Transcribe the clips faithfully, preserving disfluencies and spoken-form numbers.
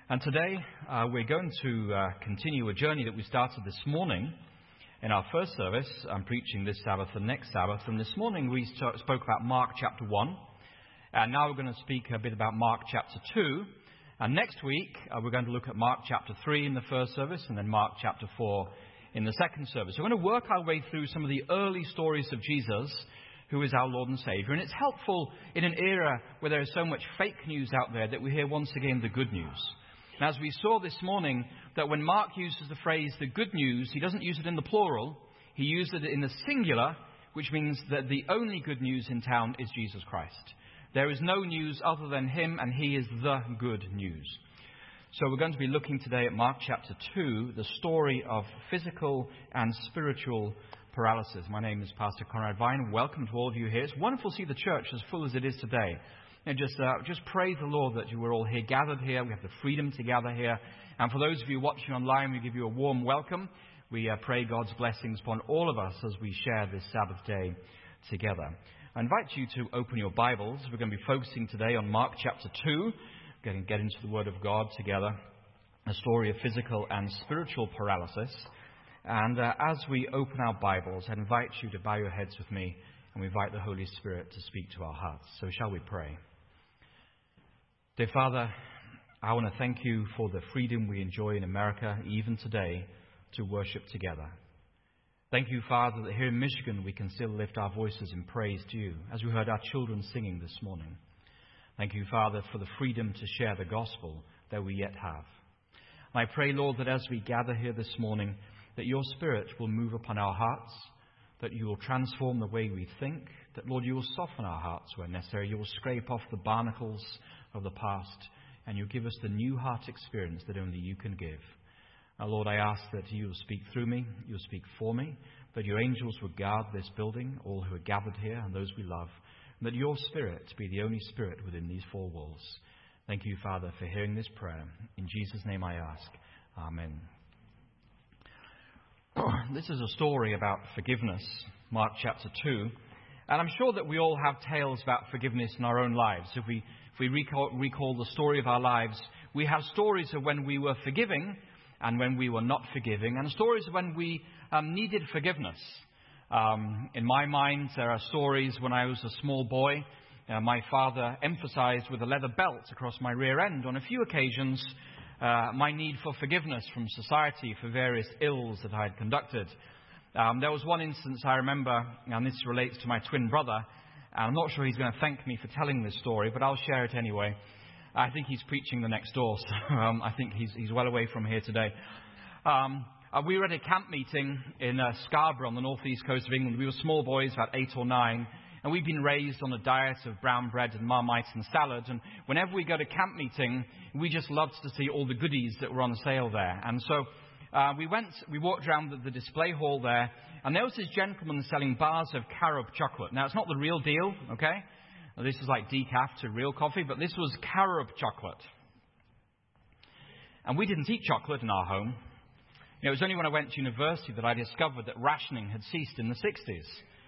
And today uh, we're going to uh, continue a journey that we started this morning. In our first service, I'm preaching this Sabbath and next Sabbath. And this morning we st- spoke about Mark chapter one. And now we're going to speak a bit about Mark chapter two. And next week uh, we're going to look at Mark chapter three in the first service and then Mark chapter four in the second service. We're going to work our way through some of the early stories of Jesus, who is our Lord and Savior. And it's helpful in an era where there is so much fake news out there that we hear once again the good news. And as we saw this morning, that when Mark uses the phrase the good news, he doesn't use it in the plural. He uses it in the singular, which means that the only good news in town is Jesus Christ. There is no news other than him, and he is the good news. So we're going to be looking today at Mark chapter two, the story of physical and spiritual paralysis. My name is Pastor Conrad Vine. Welcome to all of you here. It's wonderful to see the church as full as it is today. And just uh, just praise the Lord that you were all here, gathered here. We have the freedom to gather here. And for those of you watching online, we give you a warm welcome. We uh, pray God's blessings upon all of us as we share this Sabbath day together. I invite you to open your Bibles. We're going to be focusing today on Mark chapter two. We're going to get into the Word of God together. A story of physical and spiritual paralysis. And uh, as we open our Bibles, I invite you to bow your heads with me, and we invite the Holy Spirit to speak to our hearts. So shall we pray? Dear Father, I want to thank you for the freedom we enjoy in America, even today, to worship together. Thank you, Father, that here in Michigan we can still lift our voices in praise to you, as we heard our children singing this morning. Thank you, Father, for the freedom to share the gospel that we yet have. And I pray, Lord, that as we gather here this morning, that your Spirit will move upon our hearts, that you will transform the way we think, that, Lord, you will soften our hearts where necessary. You will scrape off the barnacles of the past, and you'll give us the new heart experience that only you can give. Now, Lord, I ask that you will speak through me, you'll speak for me, that your angels will guard this building, all who are gathered here and those we love, and that your Spirit be the only Spirit within these four walls. Thank you, Father, for hearing this prayer. In Jesus' name I ask. Amen. This is a story about forgiveness, Mark chapter two. And I'm sure that we all have tales about forgiveness in our own lives. If we if we recall, recall the story of our lives, we have stories of when we were forgiving and when we were not forgiving, and stories of when we um, needed forgiveness. Um, in my mind, there are stories when I was a small boy. Uh, my father emphasized with a leather belt across my rear end on a few occasions uh, my need for forgiveness from society for various ills that I had conducted. Um, there was one instance I remember, and this relates to my twin brother. And I'm not sure he's going to thank me for telling this story, but I'll share it anyway. I think he's preaching the next door, so um, I think he's, he's well away from here today. Um, uh, we were at a camp meeting in uh, Scarborough on the northeast coast of England. We were small boys, about eight or nine, and we'd been raised on a diet of brown bread and Marmite and salad. And whenever we go to camp meeting, we just loved to see all the goodies that were on sale there. And so uh, we went, we walked around the, the display hall there, and there was this gentleman selling bars of carob chocolate. Now, it's not the real deal, okay? This is like decaf to real coffee, but this was carob chocolate. And we didn't eat chocolate in our home. You know, it was only when I went to university that I discovered that rationing had ceased in the sixties.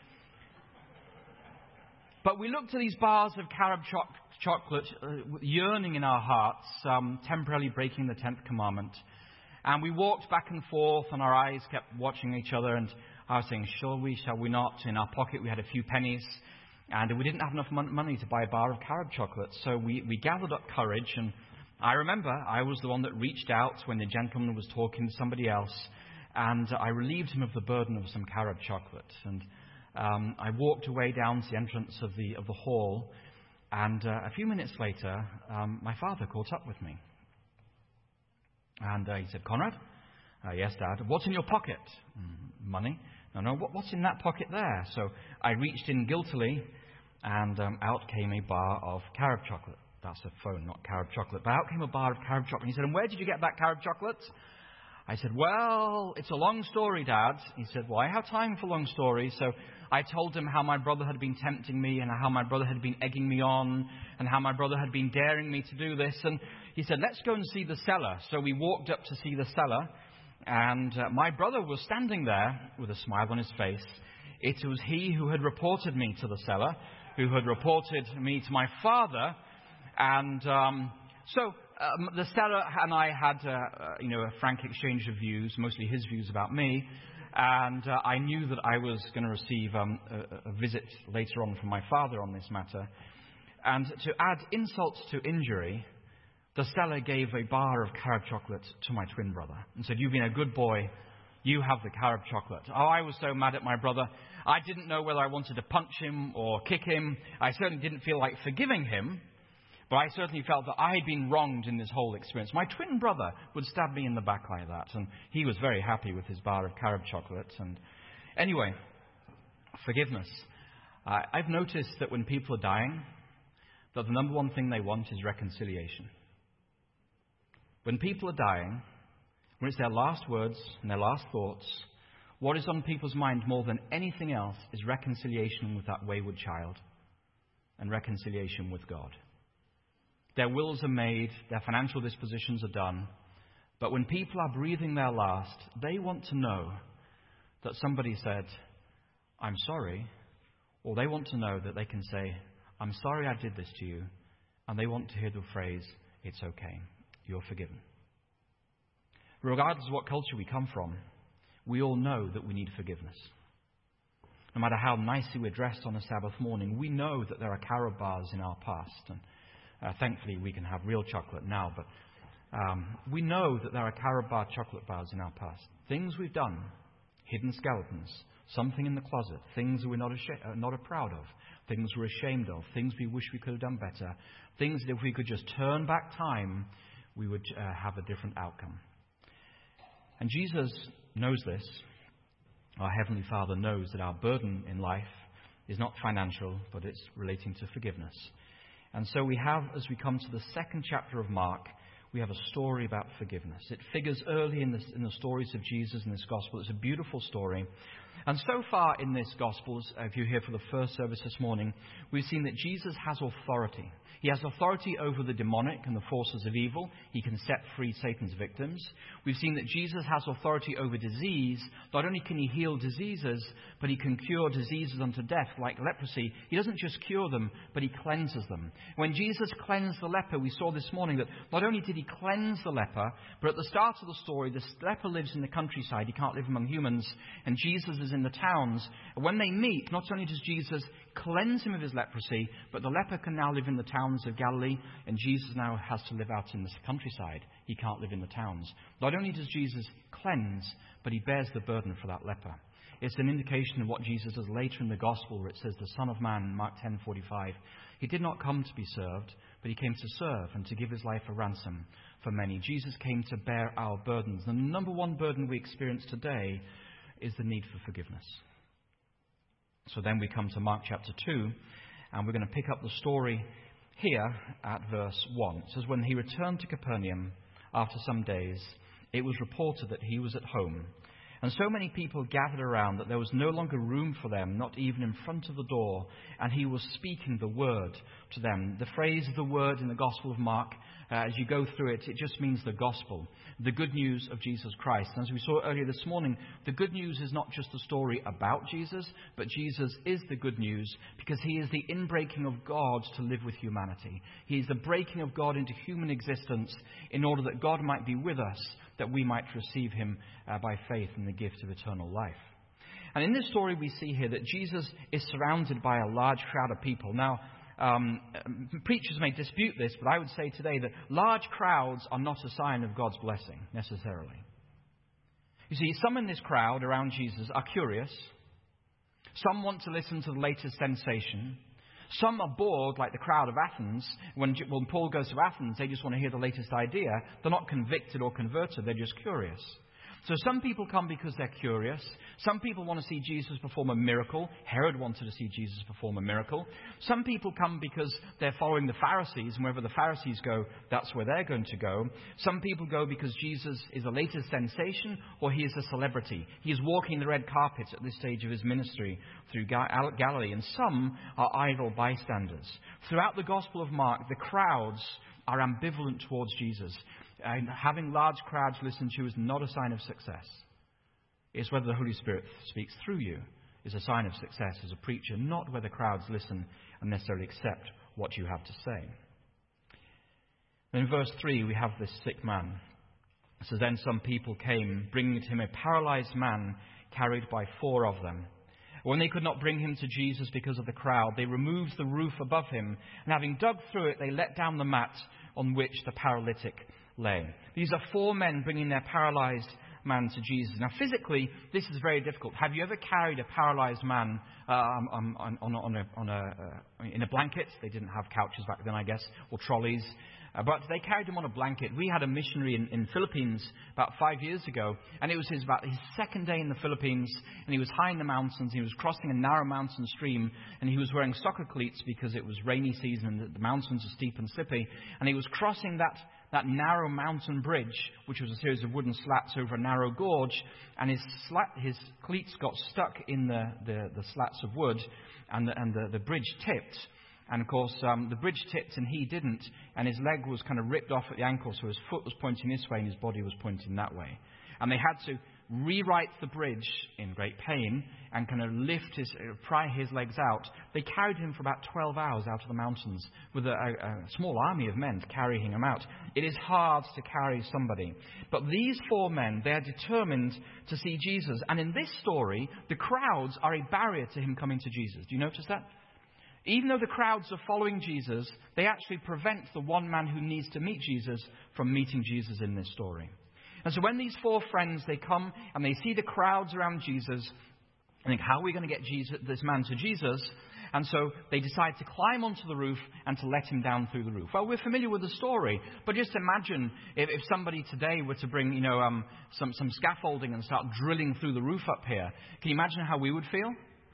But we looked at these bars of carob cho- chocolate, uh, yearning in our hearts, um, temporarily breaking the tenth commandment. And we walked back and forth, and our eyes kept watching each other, and I was saying, shall we, shall we not? In our pocket we had a few pennies, and we didn't have enough mon- money to buy a bar of carob chocolate. So we, we gathered up courage, and I remember I was the one that reached out when the gentleman was talking to somebody else, and I relieved him of the burden of some carob chocolate. And um, I walked away down to the entrance of the, of the hall, and uh, a few minutes later, um, my father caught up with me. And uh, he said, Conrad? Uh, yes, Dad. What's in your pocket? Mm, money. No, no, what, what's in that pocket there? So I reached in guiltily, and um, out came a bar of carob chocolate. That's a phone, not carob chocolate. But out came a bar of carob chocolate. He said, and where did you get that carob chocolate? I said, well, it's a long story, Dad. He said, well, I have time for long stories. So I told him how my brother had been tempting me, and how my brother had been egging me on, and how my brother had been daring me to do this. And he said, let's go and see the cellar. So we walked up to see the cellar. And uh, my brother was standing there with a smile on his face. It was he who had reported me to the cellar, who had reported me to my father. And um, so um, the Stella and I had, uh, uh, you know, a frank exchange of views, mostly his views about me. And uh, I knew that I was going to receive um, a, a visit later on from my father on this matter. And to add insult to injury, the Stella gave a bar of carob chocolate to my twin brother and said, "You've been a good boy. You have the carob chocolate." Oh, I was so mad at my brother. I didn't know whether I wanted to punch him or kick him. I certainly didn't feel like forgiving him. But I certainly felt that I had been wronged in this whole experience. My twin brother would stab me in the back like that. And he was very happy with his bar of carob chocolate. And anyway, forgiveness. Uh, I've noticed that when people are dying, that the number one thing they want is reconciliation. When people are dying, when it's their last words and their last thoughts, what is on people's mind more than anything else is reconciliation with that wayward child and reconciliation with God. Their wills are made, their financial dispositions are done, but when people are breathing their last, they want to know that somebody said, "I'm sorry," or they want to know that they can say, "I'm sorry I did this to you," and they want to hear the phrase, "It's okay, you're forgiven." Regardless of what culture we come from, we all know that we need forgiveness. No matter how nicely we're dressed on a Sabbath morning, we know that there are carob bars in our past. And uh, thankfully, we can have real chocolate now. But um, we know that there are carob bar chocolate bars in our past. Things we've done, hidden skeletons, something in the closet, things that we're not, ashamed, uh, not proud of, things we're ashamed of, things we wish we could have done better, things that if we could just turn back time, we would uh, have a different outcome. And Jesus knows this. Our Heavenly Father knows that our burden in life is not financial, but it's relating to forgiveness. And so we have, as we come to the second chapter of Mark, we have a story about forgiveness. It figures early in, this, in the stories of Jesus in this gospel. It's a beautiful story. And so far in this gospel, if you're here for the first service this morning, we've seen that Jesus has authority. He has authority over the demonic and the forces of evil. He can set free Satan's victims. We've seen that Jesus has authority over disease. Not only can he heal diseases, but he can cure diseases unto death, like leprosy. He doesn't just cure them, but he cleanses them. When Jesus cleansed the leper, we saw this morning that not only did he cleanse the leper, but at the start of the story, the leper lives in the countryside. He can't live among humans, and Jesus is in the towns. And when they meet, not only does Jesus cleanse him of his leprosy, but the leper can now live in the towns of Galilee, and Jesus now has to live out in the countryside. He can't live in the towns. Not only does Jesus cleanse, but he bears the burden for that leper. It's an indication of what Jesus does later in the gospel, where it says, the Son of Man, Mark ten forty-five, he did not come to be served, but he came to serve and to give his life a ransom for many. Jesus came to bear our burdens. And the number one burden we experience today is the need for forgiveness. So then we come to Mark chapter two, and we're going to pick up the story here at verse one. It says, when he returned to Capernaum after some days, it was reported that he was at home. And so many people gathered around that there was no longer room for them, not even in front of the door. And he was speaking the word to them. The phrase, the word, in the Gospel of Mark, uh, as you go through it, it just means the gospel, the good news of Jesus Christ. And as we saw earlier this morning, the good news is not just a story about Jesus, but Jesus is the good news because he is the inbreaking of God to live with humanity. He is the breaking of God into human existence in order that God might be with us, that we might receive him uh, by faith in the gift of eternal life. And in this story we see here that Jesus is surrounded by a large crowd of people. Now, um, preachers may dispute this, but I would say today that large crowds are not a sign of God's blessing, necessarily. You see, some in this crowd around Jesus are curious. Some want to listen to the latest sensation. Some are bored, like the crowd of Athens. When, when Paul goes to Athens, they just want to hear the latest idea. They're not convicted or converted. They're just curious. So some people come because they're curious. Some people want to see Jesus perform a miracle. Herod wanted to see Jesus perform a miracle. Some people come because they're following the Pharisees, and wherever the Pharisees go, that's where they're going to go. Some people go because Jesus is the latest sensation, or he is a celebrity. He is walking the red carpet at this stage of his ministry through Galilee. And some are idle bystanders. Throughout the Gospel of Mark, the crowds are ambivalent towards Jesus. And having large crowds listen to you is not a sign of success. It's whether the Holy Spirit speaks through you is a sign of success as a preacher, not whether crowds listen and necessarily accept what you have to say. In verse three, we have this sick man. It says, then some people came, bringing to him a paralyzed man carried by four of them. When they could not bring him to Jesus because of the crowd, they removed the roof above him, and having dug through it, they let down the mat on which the paralytic lay. These are four men bringing their paralyzed man to Jesus. Now, physically, this is very difficult. Have you ever carried a paralyzed man uh, on, on, on, a, on a, uh, in a blanket? They didn't have couches back then, I guess, or trolleys. Uh, but they carried him on a blanket. We had a missionary in, in Philippines about five years ago, and it was his, about his second day in the Philippines, and he was high in the mountains. He was crossing a narrow mountain stream, and he was wearing soccer cleats because it was rainy season and the mountains are steep and slippy. And he was crossing that that narrow mountain bridge, which was a series of wooden slats over a narrow gorge, and his slat, his cleats got stuck in the, the, the slats of wood, and the, and the, the bridge tipped. And of course, um, the bridge tipped and he didn't, and his leg was kind of ripped off at the ankle, so his foot was pointing this way and his body was pointing that way. And they had to rewrite the bridge in great pain and kind of lift his, uh, pry his legs out. They carried him for about twelve hours out of the mountains with a, a, a small army of men carrying him out. It is hard to carry somebody. But these four men, they are determined to see Jesus. And in this story, the crowds are a barrier to him coming to Jesus. Do you notice that? Even though the crowds are following Jesus, they actually prevent the one man who needs to meet Jesus from meeting Jesus in this story. And so when these four friends, they come and they see the crowds around Jesus, and think, how are we going to get Jesus, this man to Jesus? And so they decide to climb onto the roof and to let him down through the roof. Well, we're familiar with the story, but just imagine if, if somebody today were to bring, you know, um, some, some scaffolding and start drilling through the roof up here. Can you imagine how we would feel?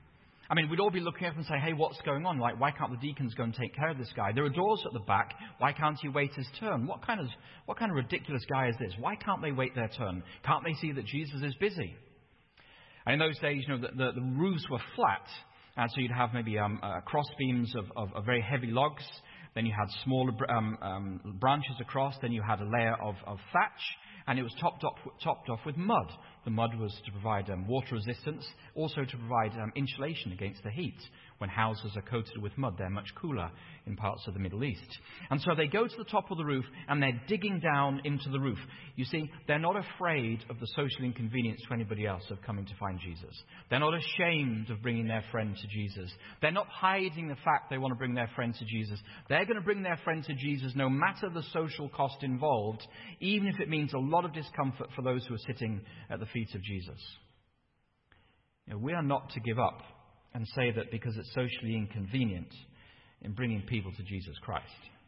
I mean, we'd all be looking up and say, hey, what's going on? Like, why can't the deacons go and take care of this guy? There are doors at the back. Why can't he wait his turn? What kind of what kind of ridiculous guy is this? Why can't they wait their turn? Can't they see that Jesus is busy? And in those days, you know, the, the, the roofs were flat. And so you'd have maybe um, uh, cross beams of, of, of very heavy logs. Then you had smaller um, um, branches across. Then you had a layer of, of thatch. And it was topped off, topped off with mud. The mud was to provide um, water resistance, also to provide um, insulation against the heat. When houses are coated with mud, they're much cooler in parts of the Middle East. And so they go to the top of the roof and they're digging down into the roof. You see, they're not afraid of the social inconvenience to anybody else of coming to find Jesus. They're not ashamed of bringing their friend to Jesus. They're not hiding the fact they want to bring their friend to Jesus. They're going to bring their friend to Jesus no matter the social cost involved, even if it means a lot of discomfort for those who are sitting at the feet of Jesus. You know, we are not to give up and say that because it's socially inconvenient in bringing people to Jesus Christ.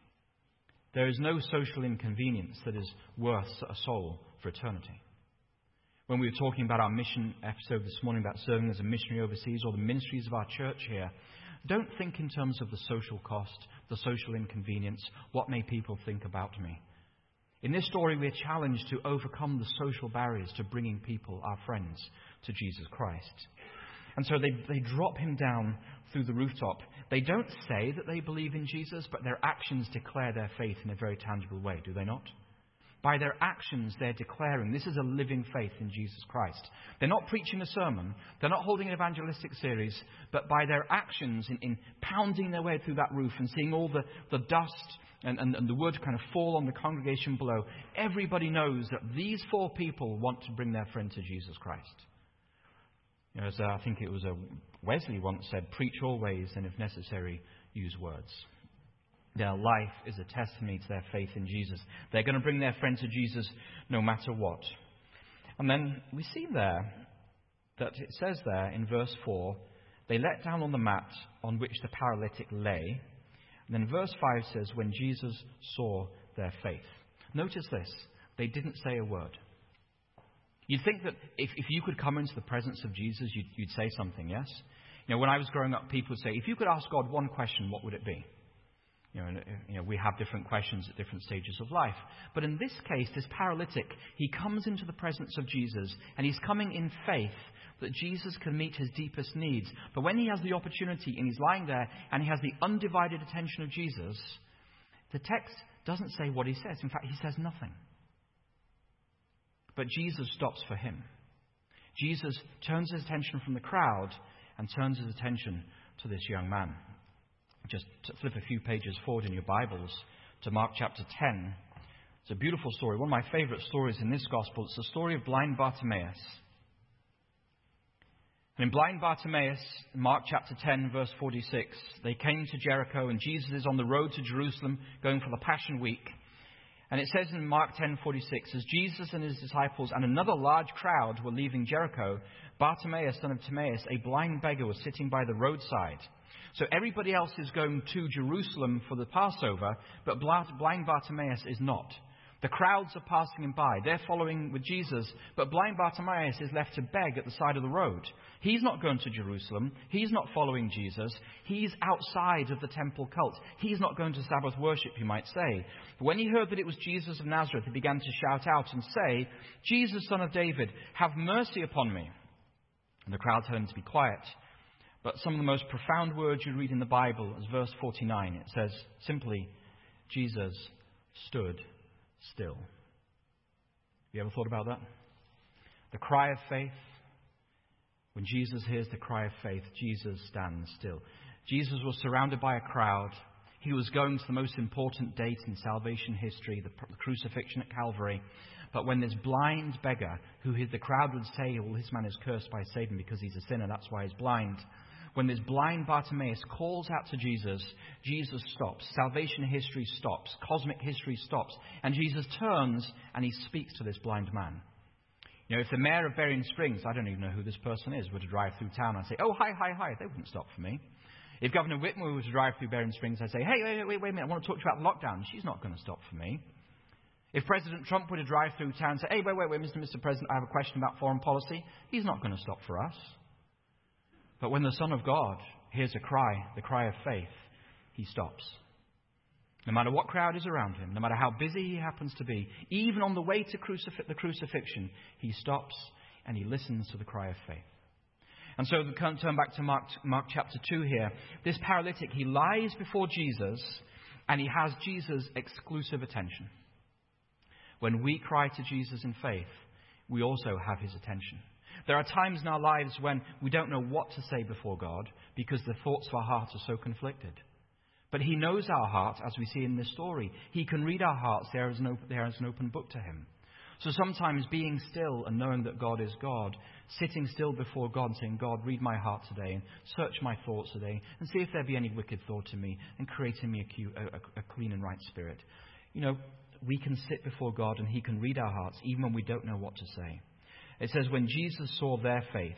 There is no social inconvenience that is worth a soul for eternity. When we were talking about our mission episode this morning about serving as a missionary overseas or the ministries of our church here, don't think in terms of the social cost, the social inconvenience, what may people think about me. In this story, we are challenged to overcome the social barriers to bringing people, our friends, to Jesus Christ. And so they, they drop him down through the rooftop. They don't say that they believe in Jesus, but their actions declare their faith in a very tangible way, do they not? By their actions, they're declaring this is a living faith in Jesus Christ. They're not preaching a sermon. They're not holding an evangelistic series. But by their actions in, in pounding their way through that roof and seeing all the, the dust and, and, and the wood kind of fall on the congregation below, everybody knows that these four people want to bring their friend to Jesus Christ. You know, as uh, I think it was a Wesley once said, preach always and if necessary, use words. Their life is a testimony to their faith in Jesus. They're going to bring their friend to Jesus no matter what. And then we see there that it says there in verse four, they let down on the mat on which the paralytic lay. And then verse five says, when Jesus saw their faith. Notice this, they didn't say a word. You'd think that if, if you could come into the presence of Jesus, you'd, you'd say something, yes? You know, when I was growing up, people would say, if you could ask God one question, what would it be? You know, you know, we have different questions at different stages of life. But in this case, this paralytic, he comes into the presence of Jesus, and he's coming in faith that Jesus can meet his deepest needs. But when he has the opportunity, and he's lying there, and he has the undivided attention of Jesus, the text doesn't say what he says. In fact, he says nothing. But Jesus stops for him. Jesus turns his attention from the crowd and turns his attention to this young man. Just flip a few pages forward in your Bibles to Mark chapter ten. It's a beautiful story. One of my favorite stories in this gospel. It's the story of blind Bartimaeus. And in blind Bartimaeus, Mark chapter ten, verse forty-six, they came to Jericho, and Jesus is on the road to Jerusalem going for the Passion Week. And it says in Mark ten forty-six, as Jesus and his disciples and another large crowd were leaving Jericho, Bartimaeus, son of Timaeus, a blind beggar, was sitting by the roadside. So everybody else is going to Jerusalem for the Passover, but blind Bartimaeus is not. The crowds are passing him by. They're following with Jesus, but blind Bartimaeus is left to beg at the side of the road. He's not going to Jerusalem. He's not following Jesus. He's outside of the temple cult. He's not going to Sabbath worship, you might say. But when he heard that it was Jesus of Nazareth, he began to shout out and say, Jesus, son of David, have mercy upon me. And the crowd told him to be quiet. But some of the most profound words you read in the Bible is verse forty-nine. It says simply, Jesus stood still. You ever thought about that? The cry of faith. When Jesus hears the cry of faith, Jesus stands still. Jesus was surrounded by a crowd. He was going to the most important date in salvation history, the crucifixion at Calvary. But when this blind beggar, who the crowd would say, well, this man is cursed by Satan because he's a sinner, that's why he's blind. When this blind Bartimaeus calls out to Jesus, Jesus stops. Salvation history stops. Cosmic history stops. And Jesus turns and he speaks to this blind man. You know, if the mayor of Berrien Springs, I don't even know who this person is, were to drive through town, I'd say, oh, hi, hi, hi. They wouldn't stop for me. If Governor Whitmore were to drive through Berrien Springs, I'd say, hey, wait, wait, wait a minute, I want to talk to you about lockdown. She's not going to stop for me. If President Trump were to drive through town and say, hey, wait, wait, wait, Mister Mister President, I have a question about foreign policy, he's not going to stop for us. But when the Son of God hears a cry, the cry of faith, he stops. No matter what crowd is around him, no matter how busy he happens to be, even on the way to crucif- the crucifixion, he stops and he listens to the cry of faith. And so we can turn back to Mark, Mark chapter two here. This paralytic, he lies before Jesus and he has Jesus' exclusive attention. When we cry to Jesus in faith, we also have his attention. There are times in our lives when we don't know what to say before God because the thoughts of our heart are so conflicted. But he knows our heart, as we see in this story. He can read our hearts. There is, an open, there is an open book to him. So sometimes being still and knowing that God is God, sitting still before God and saying, God, read my heart today and search my thoughts today and see if there be any wicked thought in me and create in me a, a, a clean and right spirit. You know, we can sit before God and he can read our hearts even when we don't know what to say. It says when Jesus saw their faith,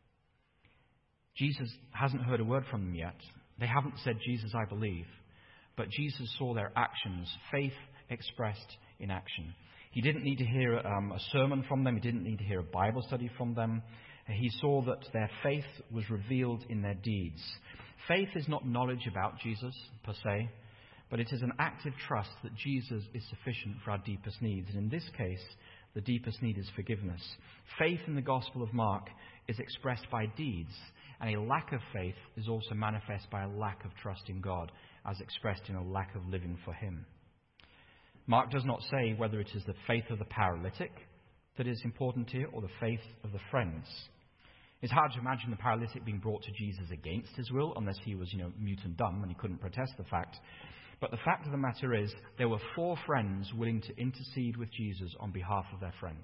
Jesus hasn't heard a word from them yet. They haven't said, Jesus, I believe. But Jesus saw their actions, faith expressed in action. He didn't need to hear um, a sermon from them. He didn't need to hear a Bible study from them. He saw that their faith was revealed in their deeds. Faith is not knowledge about Jesus per se, but it is an active trust that Jesus is sufficient for our deepest needs. And in this case, the deepest need is forgiveness. Faith in the Gospel of Mark is expressed by deeds, and a lack of faith is also manifest by a lack of trust in God, as expressed in a lack of living for him. Mark does not say whether it is the faith of the paralytic that is important here or the faith of the friends. It's hard to imagine the paralytic being brought to Jesus against his will, unless he was, you know, mute and dumb and he couldn't protest the fact. But the fact of the matter is, there were four friends willing to intercede with Jesus on behalf of their friend.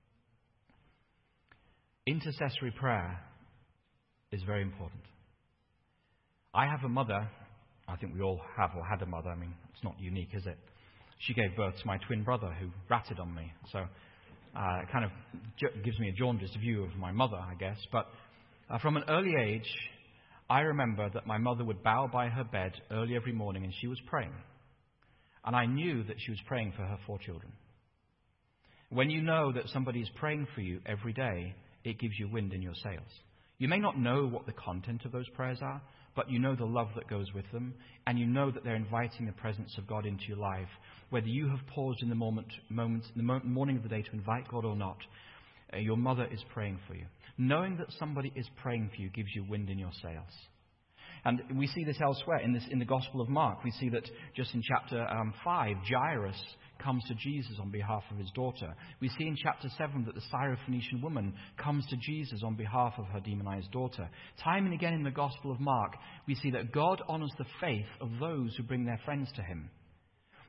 Intercessory prayer is very important. I have a mother, I think we all have or had a mother, I mean, it's not unique, is it? She gave birth to my twin brother who ratted on me. So uh, it kind of j- gives me a jaundiced view of my mother, I guess. But uh, from an early age, I remember that my mother would bow by her bed early every morning and she was praying. And I knew that she was praying for her four children. When you know that somebody is praying for you every day, it gives you wind in your sails. You may not know what the content of those prayers are, but you know the love that goes with them, and you know that they're inviting the presence of God into your life. Whether you have paused in the moment, moment in the mo- morning of the day to invite God or not, uh, your mother is praying for you. Knowing that somebody is praying for you gives you wind in your sails. And we see this elsewhere in this in the Gospel of Mark. We see that just in chapter um, five, Jairus comes to Jesus on behalf of his daughter. We see in chapter seven that the Syrophoenician woman comes to Jesus on behalf of her demonized daughter. Time and again in the Gospel of Mark, we see that God honors the faith of those who bring their friends to him.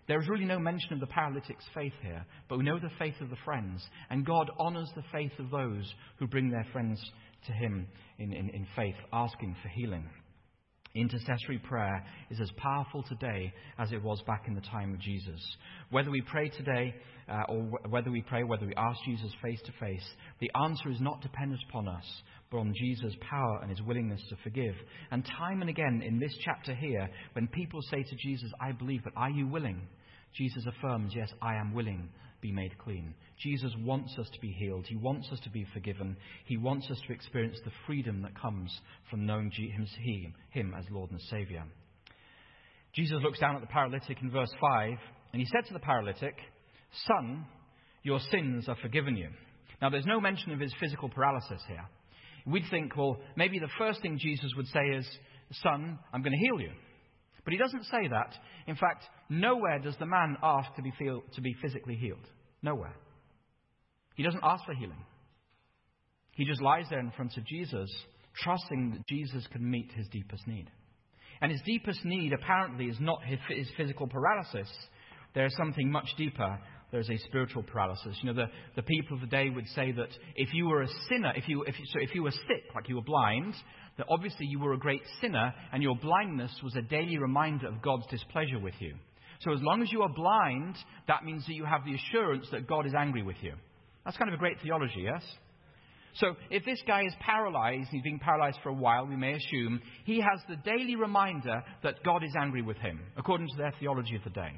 There is really no mention of the paralytic's faith here, but we know the faith of the friends, and God honours the faith of those who bring their friends to him in, in, in faith, asking for healing. Intercessory prayer is as powerful today as it was back in the time of Jesus. Whether we pray today uh, or w- whether we pray, whether we ask Jesus face to face, the answer is not dependent upon us, but on Jesus' power and his willingness to forgive. And time and again in this chapter here, when people say to Jesus, I believe, but are you willing? Jesus affirms, yes, I am willing, be made clean. Jesus wants us to be healed. He wants us to be forgiven. He wants us to experience the freedom that comes from knowing him, him as Lord and Saviour. Jesus looks down at the paralytic in verse five, and he said to the paralytic, Son, your sins are forgiven you. Now, there's no mention of his physical paralysis here. We'd think, well, maybe the first thing Jesus would say is, Son, I'm going to heal you. But he doesn't say that. In fact, nowhere does the man ask to be, feel, to be physically healed. Nowhere. He doesn't ask for healing. He just lies there in front of Jesus, trusting that Jesus can meet his deepest need. And his deepest need, apparently, is not his, his physical paralysis. There is something much deeper. There's a spiritual paralysis. You know, the, the people of the day would say that if you were a sinner, if you, if you, so if you were sick, like you were blind, that obviously you were a great sinner, and your blindness was a daily reminder of God's displeasure with you. So as long as you are blind, that means that you have the assurance that God is angry with you. That's kind of a great theology, yes? So if this guy is paralyzed, he's been paralyzed for a while, we may assume, he has the daily reminder that God is angry with him, according to their theology of the day.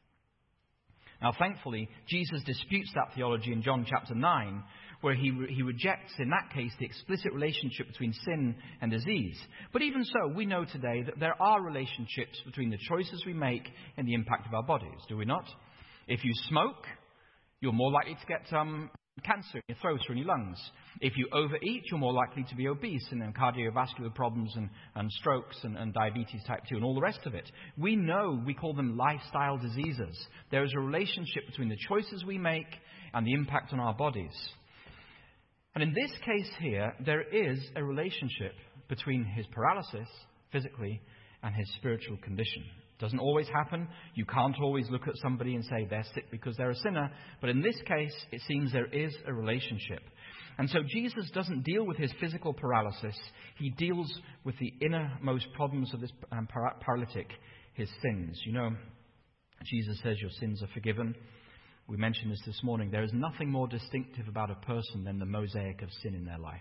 Now, thankfully, Jesus disputes that theology in John chapter nine, where he, re- he rejects, in that case, the explicit relationship between sin and disease. But even so, we know today that there are relationships between the choices we make and the impact of our bodies, do we not? If you smoke, you're more likely to get um, cancer in your throat or in your lungs. If you overeat, you're more likely to be obese and then cardiovascular problems and, and strokes and, and diabetes type two and all the rest of it. We know, we call them lifestyle diseases. There is a relationship between the choices we make and the impact on our bodies. And in this case here, there is a relationship between his paralysis, physically, and his spiritual condition. It doesn't always happen. You can't always look at somebody and say they're sick because they're a sinner. But in this case, it seems there is a relationship. And so Jesus doesn't deal with his physical paralysis. He deals with the innermost problems of this um, para- paralytic, his sins. You know, Jesus says your sins are forgiven. We mentioned this this morning. There is nothing more distinctive about a person than the mosaic of sin in their life.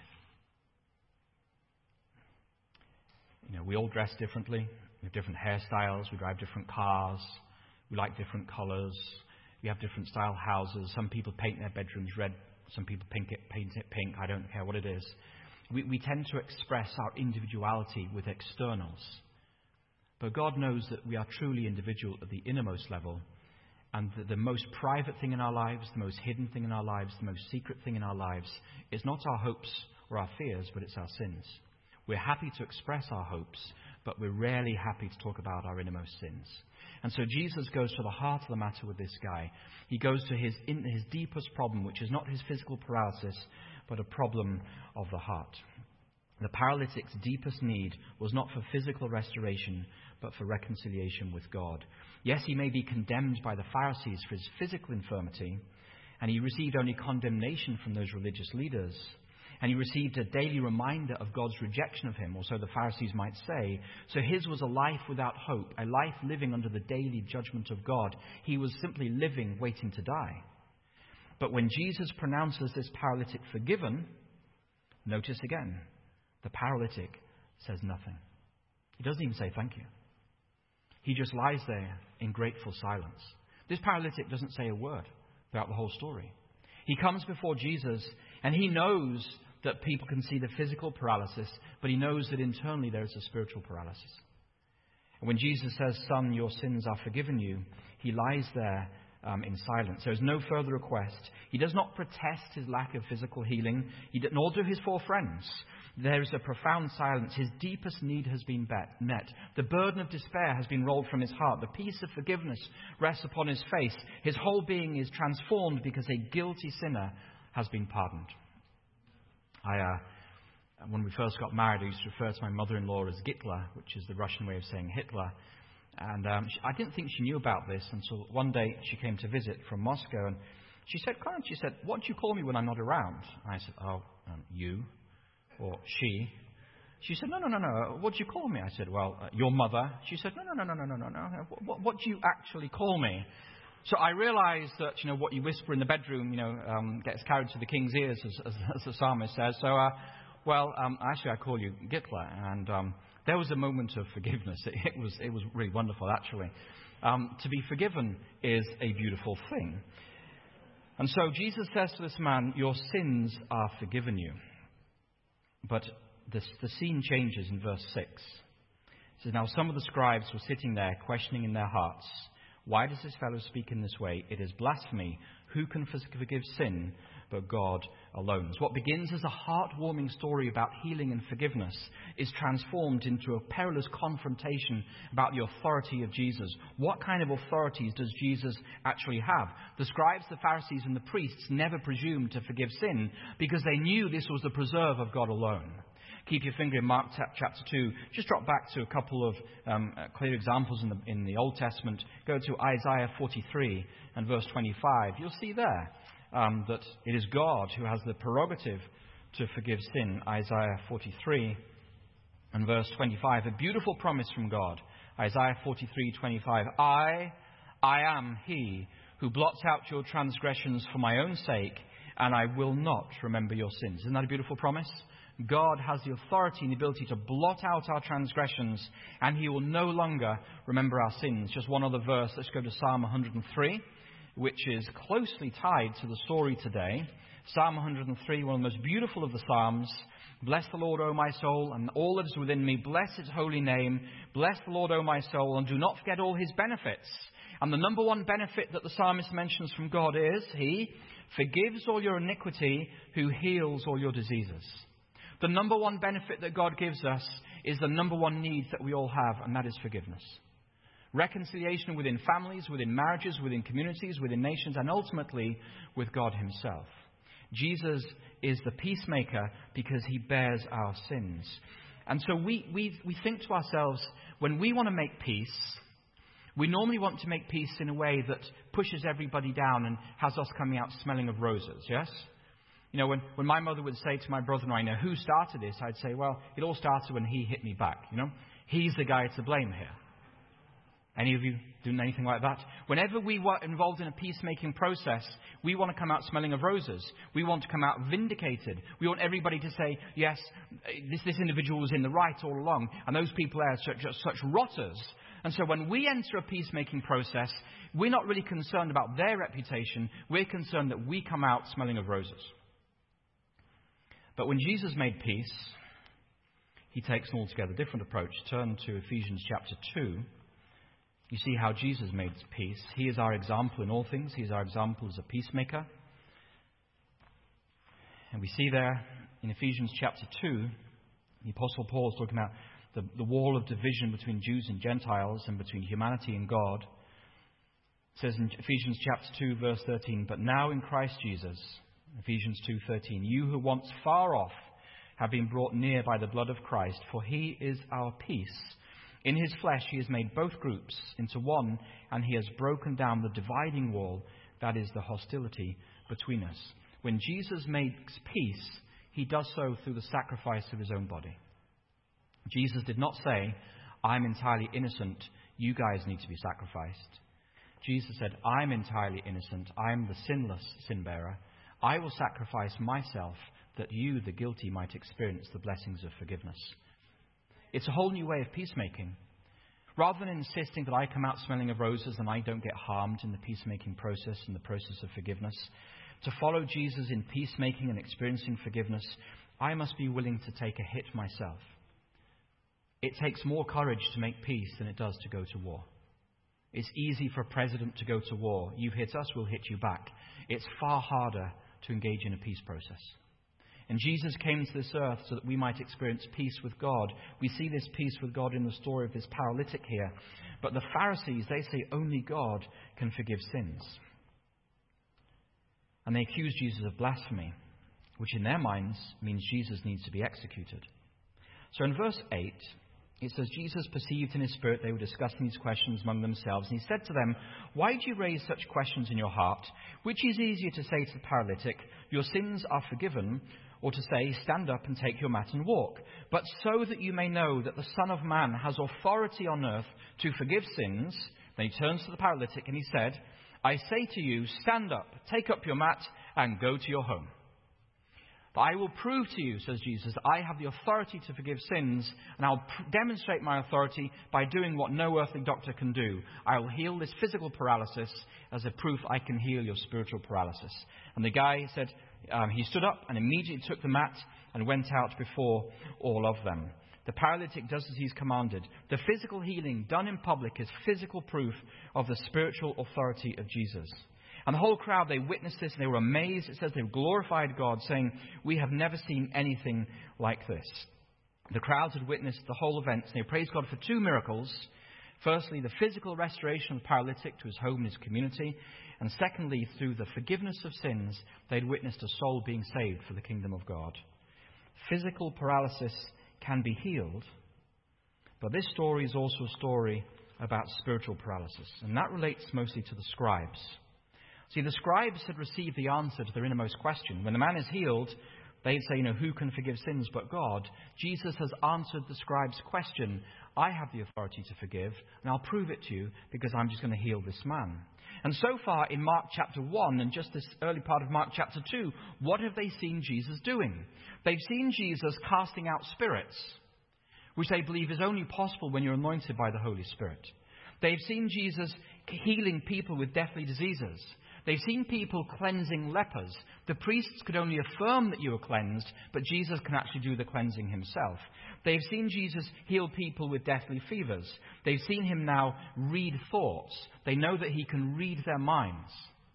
You know, we all dress differently. We have different hairstyles. We drive different cars. We like different colours. We have different style houses. Some people paint their bedrooms red. Some people paint it, paint it pink. I don't care what it is. We, we tend to express our individuality with externals. But God knows that we are truly individual at the innermost level. And the, the most private thing in our lives, the most hidden thing in our lives, the most secret thing in our lives is not our hopes or our fears, but it's our sins. We're happy to express our hopes, but we're rarely happy to talk about our innermost sins. And so Jesus goes to the heart of the matter with this guy. He goes to his, in, his deepest problem, which is not his physical paralysis, but a problem of the heart. The paralytic's deepest need was not for physical restoration, but for reconciliation with God. Yes, he may be condemned by the Pharisees for his physical infirmity, and he received only condemnation from those religious leaders. And he received a daily reminder of God's rejection of him, or so the Pharisees might say. So his was a life without hope, a life living under the daily judgment of God. He was simply living, waiting to die. But when Jesus pronounces this paralytic forgiven, notice again, the paralytic says nothing. He doesn't even say thank you. He just lies there in grateful silence. This paralytic doesn't say a word throughout the whole story. He comes before Jesus, and he knows that people can see the physical paralysis, but he knows that internally there is a spiritual paralysis. And when Jesus says, Son, your sins are forgiven you, he lies there um, in silence. There is no further request. He does not protest his lack of physical healing, he did, nor do his four friends. There is a profound silence. His deepest need has been met. The burden of despair has been rolled from his heart. The peace of forgiveness rests upon his face. His whole being is transformed because a guilty sinner has been pardoned. I, uh, when we first got married, I used to refer to my mother-in-law as Gitler, which is the Russian way of saying Hitler. And um, she, I didn't think she knew about this until one day she came to visit from Moscow. And she said, Clarence, she said, what do you call me when I'm not around? I said, oh, um, you or she. She said, no, no, no, no. What do you call me? I said, well, uh, your mother. She said, no, no, no, no, no, no, no, no. What, what, what do you actually call me? So I realized that, you know, what you whisper in the bedroom, you know, um, gets carried to the king's ears, as, as, as the psalmist says. So, uh, well, um, actually, I call you Gitler. And um, there was a moment of forgiveness. It, it was it was really wonderful, actually. Um, to be forgiven is a beautiful thing. And so Jesus says to this man, your sins are forgiven you. But the, the scene changes in verse six. It says, now some of the scribes were sitting there, questioning in their hearts, why does this fellow speak in this way? It is blasphemy. Who can forgive sin but God alone? So what begins as a heartwarming story about healing and forgiveness is transformed into a perilous confrontation about the authority of Jesus. What kind of authorities does Jesus actually have? The scribes, the Pharisees, and the priests never presumed to forgive sin because they knew this was the preserve of God alone. Keep your finger in Mark chapter two. Just drop back to a couple of um, clear examples in the, in the Old Testament. Go to Isaiah forty-three and verse twenty-five. You'll see there um, that it is God who has the prerogative to forgive sin. Isaiah forty-three and verse twenty-five. A beautiful promise from God. Isaiah forty-three twenty-five. I, I am he who blots out your transgressions for my own sake, and I will not remember your sins. Isn't that a beautiful promise? God has the authority and the ability to blot out our transgressions, and he will no longer remember our sins. Just one other verse. Let's go to Psalm one hundred three, which is closely tied to the story today. Psalm one hundred three, one of the most beautiful of the Psalms. Bless the Lord, O my soul, and all that is within me. Bless his holy name. Bless the Lord, O my soul, and do not forget all his benefits. And the number one benefit that the psalmist mentions from God is he forgives all your iniquity, who heals all your diseases. The number one benefit that God gives us is the number one need that we all have, and that is forgiveness. Reconciliation within families, within marriages, within communities, within nations, and ultimately with God himself. Jesus is the peacemaker because he bears our sins. And so we, we, we think to ourselves, when we want to make peace, we normally want to make peace in a way that pushes everybody down and has us coming out smelling of roses, yes? You know, when, when my mother would say to my brother and I, know who started this, I'd say, well, it all started when he hit me back, you know. He's the guy to blame here. Any of you doing anything like that? Whenever we were involved in a peacemaking process, we want to come out smelling of roses. We want to come out vindicated. We want everybody to say, yes, this, this individual was in the right all along, and those people are such, such rotters. And so when we enter a peacemaking process, we're not really concerned about their reputation. We're concerned that we come out smelling of roses. But when Jesus made peace, he takes an altogether different approach. Turn to Ephesians chapter two. You see how Jesus made peace. He is our example in all things. He is our example as a peacemaker. And we see there in Ephesians chapter two, the Apostle Paul is talking about the, the wall of division between Jews and Gentiles and between humanity and God. It says in Ephesians chapter two, verse thirteen, but now in Christ Jesus, Ephesians two thirteen, you who once far off have been brought near by the blood of Christ, for he is our peace. In his flesh he has made both groups into one, and he has broken down the dividing wall, that is the hostility between us. When Jesus makes peace, he does so through the sacrifice of his own body. Jesus did not say, I'm entirely innocent, you guys need to be sacrificed. Jesus said, I'm entirely innocent, I'm the sinless sin bearer. I will sacrifice myself that you, the guilty, might experience the blessings of forgiveness. It's a whole new way of peacemaking. Rather than insisting that I come out smelling of roses and I don't get harmed in the peacemaking process and the process of forgiveness, to follow Jesus in peacemaking and experiencing forgiveness, I must be willing to take a hit myself. It takes more courage to make peace than it does to go to war. It's easy for a president to go to war. You hit us, we'll hit you back. It's far harder to engage in a peace process. And Jesus came to this earth so that we might experience peace with God. We see this peace with God in the story of this paralytic here. But the Pharisees, they say only God can forgive sins. And they accuse Jesus of blasphemy, which in their minds means Jesus needs to be executed. So in verse eight, It says, Jesus perceived in his spirit they were discussing these questions among themselves, and he said to them, "Why do you raise such questions in your heart? Which is easier to say to the paralytic, 'Your sins are forgiven,' or to say, 'Stand up and take your mat and walk'? But so that you may know that the Son of Man has authority on earth to forgive sins." Then he turns to the paralytic and he said, "I say to you, stand up, take up your mat, and go to your home." "But I will prove to you," says Jesus, "I have the authority to forgive sins, and I'll pr- demonstrate my authority by doing what no earthly doctor can do. I will heal this physical paralysis as a proof I can heal your spiritual paralysis." And the guy said, um, he stood up and immediately took the mat and went out before all of them. The paralytic does as he's commanded. The physical healing done in public is physical proof of the spiritual authority of Jesus. And the whole crowd, they witnessed this and they were amazed. It says they glorified God, saying, "We have never seen anything like this." The crowds had witnessed the whole event, and they praised God for two miracles. Firstly, the physical restoration of the paralytic to his home and his community. And secondly, through the forgiveness of sins, they'd witnessed a soul being saved for the kingdom of God. Physical paralysis can be healed, but this story is also a story about spiritual paralysis, and that relates mostly to the scribes. See, the scribes had received the answer to their innermost question. When the man is healed, they'd say, you know, who can forgive sins but God? Jesus has answered the scribes' question. I have the authority to forgive, and I'll prove it to you because I'm just going to heal this man. And so far in Mark chapter one and just this early part of Mark chapter two, what have they seen Jesus doing? They've seen Jesus casting out spirits, which they believe is only possible when you're anointed by the Holy Spirit. They've seen Jesus healing people with deathly diseases. They've seen people cleansing lepers. The priests could only affirm that you were cleansed, but Jesus can actually do the cleansing himself. They've seen Jesus heal people with deathly fevers. They've seen him now read thoughts. They know that he can read their minds.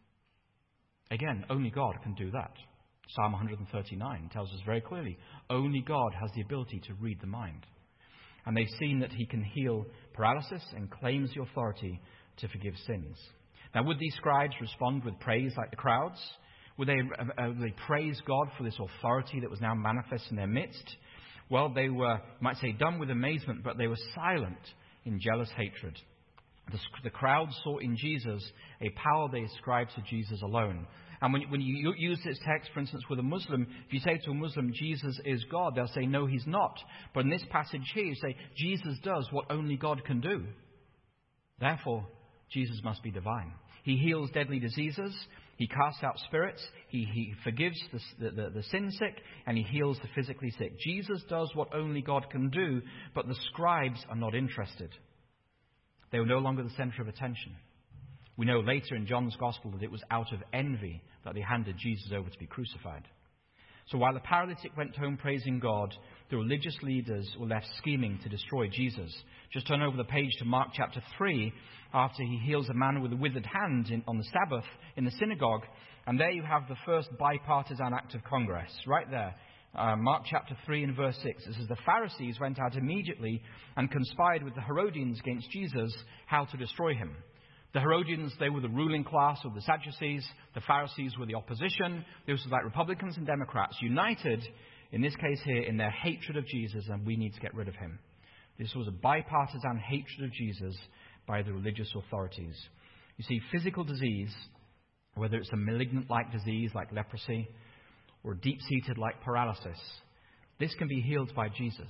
Again, only God can do that. Psalm one thirty-nine tells us very clearly, only God has the ability to read the mind. And they've seen that he can heal paralysis and claims the authority to forgive sins. Now, would these scribes respond with praise like the crowds? Would they, uh, would they praise God for this authority that was now manifest in their midst? Well, they were, you might say, dumb with amazement, but they were silent in jealous hatred. The, the crowd saw in Jesus a power they ascribed to Jesus alone. And when, when you use this text, for instance, with a Muslim, if you say to a Muslim, Jesus is God, they'll say, no, he's not. But in this passage here, you say, Jesus does what only God can do. Therefore, Jesus must be divine. He heals deadly diseases. He casts out spirits. He, he forgives the, the, the sin sick. And he heals the physically sick. Jesus does what only God can do. But the scribes are not interested. They were no longer the center of attention. We know later in John's Gospel that it was out of envy that they handed Jesus over to be crucified. So while the paralytic went home praising God, the religious leaders were left scheming to destroy Jesus. Just turn over the page to Mark chapter three, after he heals a man with a withered hand in, on the Sabbath in the synagogue. And there you have the first bipartisan act of Congress, right there. Uh, Mark chapter three and verse six. It says, the Pharisees went out immediately and conspired with the Herodians against Jesus, how to destroy him. The Herodians, they were the ruling class of the Sadducees. The Pharisees were the opposition. This was like Republicans and Democrats united, in this case here, in their hatred of Jesus, and we need to get rid of him. This was a bipartisan hatred of Jesus by the religious authorities. You see, physical disease, whether it's a malignant-like disease like leprosy or deep-seated like paralysis, this can be healed by Jesus.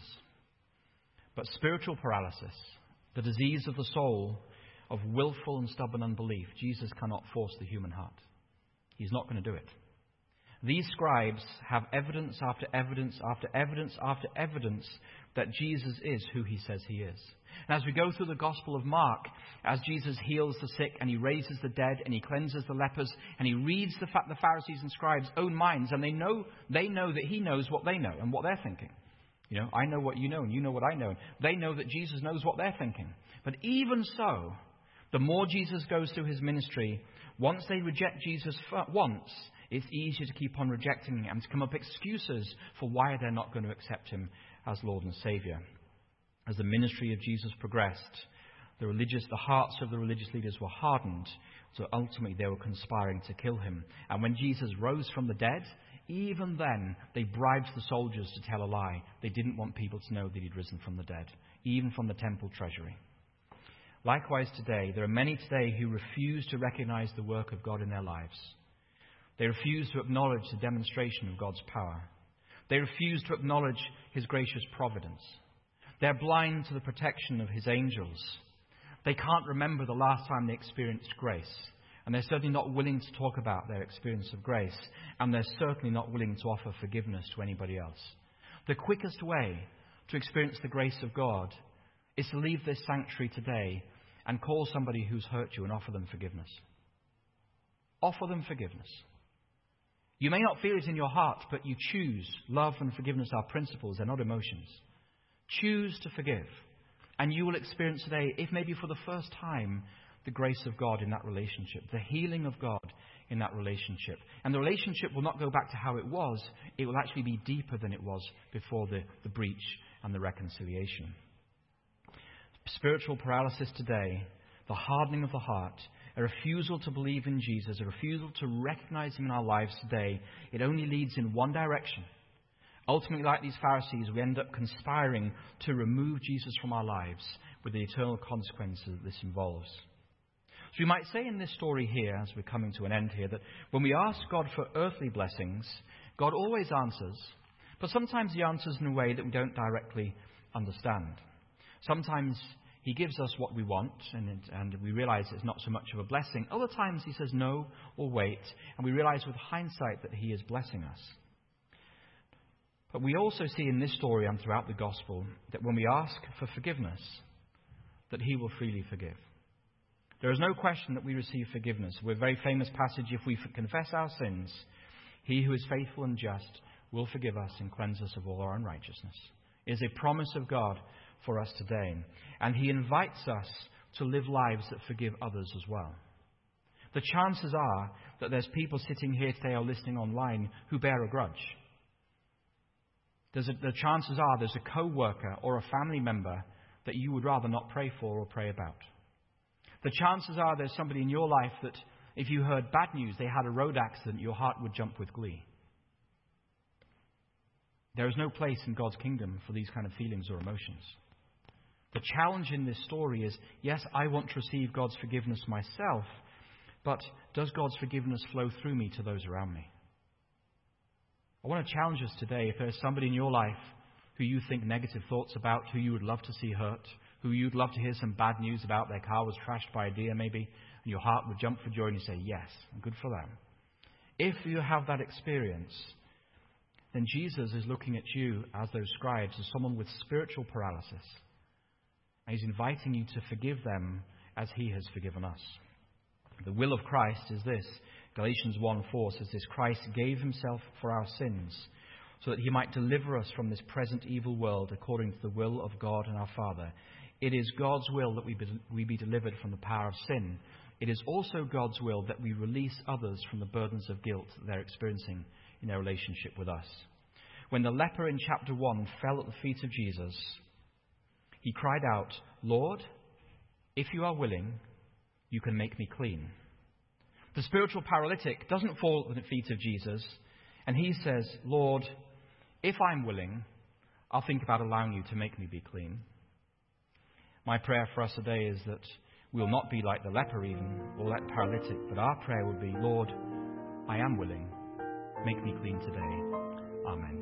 But spiritual paralysis, the disease of the soul, of willful and stubborn unbelief, Jesus cannot force the human heart. He's not going to do it. These scribes have evidence after evidence after evidence after evidence that Jesus is who he says he is. And as we go through the Gospel of Mark, as Jesus heals the sick and he raises the dead and he cleanses the lepers and he reads the, the Pharisees and scribes' own minds, and they know they know that he knows what they know and what they're thinking. You know, I know what you know and you know what I know. They know that Jesus knows what they're thinking. But even so, the more Jesus goes through his ministry, once they reject Jesus once, it's easier to keep on rejecting him and to come up excuses for why they're not going to accept him as Lord and Savior. As the ministry of Jesus progressed, the religious, the hearts of the religious leaders were hardened, so ultimately they were conspiring to kill him. And when Jesus rose from the dead, even then they bribed the soldiers to tell a lie. They didn't want people to know that he'd risen from the dead. even from the temple treasury. Likewise today, there are many today who refuse to recognize the work of God in their lives. They refuse to acknowledge the demonstration of God's power. They refuse to acknowledge His gracious providence. They're blind to the protection of His angels. They can't remember the last time they experienced grace. And they're certainly not willing to talk about their experience of grace. And they're certainly not willing to offer forgiveness to anybody else. The quickest way to experience the grace of God is to leave this sanctuary today and call somebody who's hurt you and offer them forgiveness. Offer them forgiveness. You may not feel it in your heart, but you choose. Love and forgiveness are principles, they're not emotions. Choose to forgive. And you will experience today, if maybe for the first time, the grace of God in that relationship, the healing of God in that relationship. And the relationship will not go back to how it was. It will actually be deeper than it was before the, the breach and the reconciliation. Spiritual paralysis today, the hardening of the heart, a refusal to believe in Jesus, a refusal to recognize Him in our lives today, it only leads in one direction. Ultimately, like these Pharisees, we end up conspiring to remove Jesus from our lives with the eternal consequences that this involves. So we might say in this story here, as we're coming to an end here, that when we ask God for earthly blessings, God always answers, but sometimes He answers in a way that we don't directly understand. Sometimes He gives us what we want, and, it, and we realize it's not so much of a blessing. Other times He says no or wait, and we realize with hindsight that He is blessing us. But we also see in this story and throughout the gospel that when we ask for forgiveness, that He will freely forgive. There is no question that we receive forgiveness. We're a very famous passage, if we confess our sins, He who is faithful and just will forgive us and cleanse us of all our unrighteousness. It is a promise of God for us today. And He invites us to live lives that forgive others as well. The chances are that there's people sitting here today or listening online who bear a grudge. There's a, the chances are there's a co-worker or a family member that you would rather not pray for or pray about. The chances are there's somebody in your life that if you heard bad news, they had a road accident, your heart would jump with glee. There is no place in God's kingdom for these kind of feelings or emotions. The challenge in this story is, yes, I want to receive God's forgiveness myself, but does God's forgiveness flow through me to those around me? I want to challenge us today, if there's somebody in your life who you think negative thoughts about, who you would love to see hurt, who you'd love to hear some bad news about, their car was trashed by a deer maybe, and your heart would jump for joy and you say, yes, good for them. If you have that experience, then Jesus is looking at you as those scribes, as someone with spiritual paralysis. And He's inviting you to forgive them as He has forgiven us. The will of Christ is this. Galatians one four says this: Christ gave Himself for our sins, so that He might deliver us from this present evil world according to the will of God and our Father. It is God's will that we be, we be delivered from the power of sin. It is also God's will that we release others from the burdens of guilt that they're experiencing in their relationship with us. When the leper in chapter one fell at the feet of Jesus, he cried out, Lord, if you are willing, you can make me clean. The spiritual paralytic doesn't fall at the feet of Jesus, and he says, Lord, if I'm willing, I'll think about allowing you to make me be clean. My prayer for us today is that we'll not be like the leper even, or that paralytic, but our prayer would be, Lord, I am willing. Make me clean today. Amen.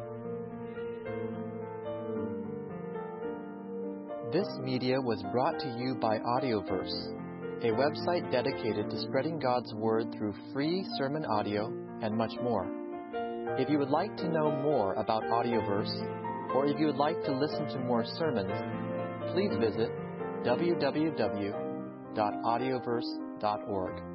This media was brought to you by Audioverse, a website dedicated to spreading God's Word through free sermon audio and much more. If you would like to know more about Audioverse, or if you would like to listen to more sermons, please visit w w w dot audioverse dot org.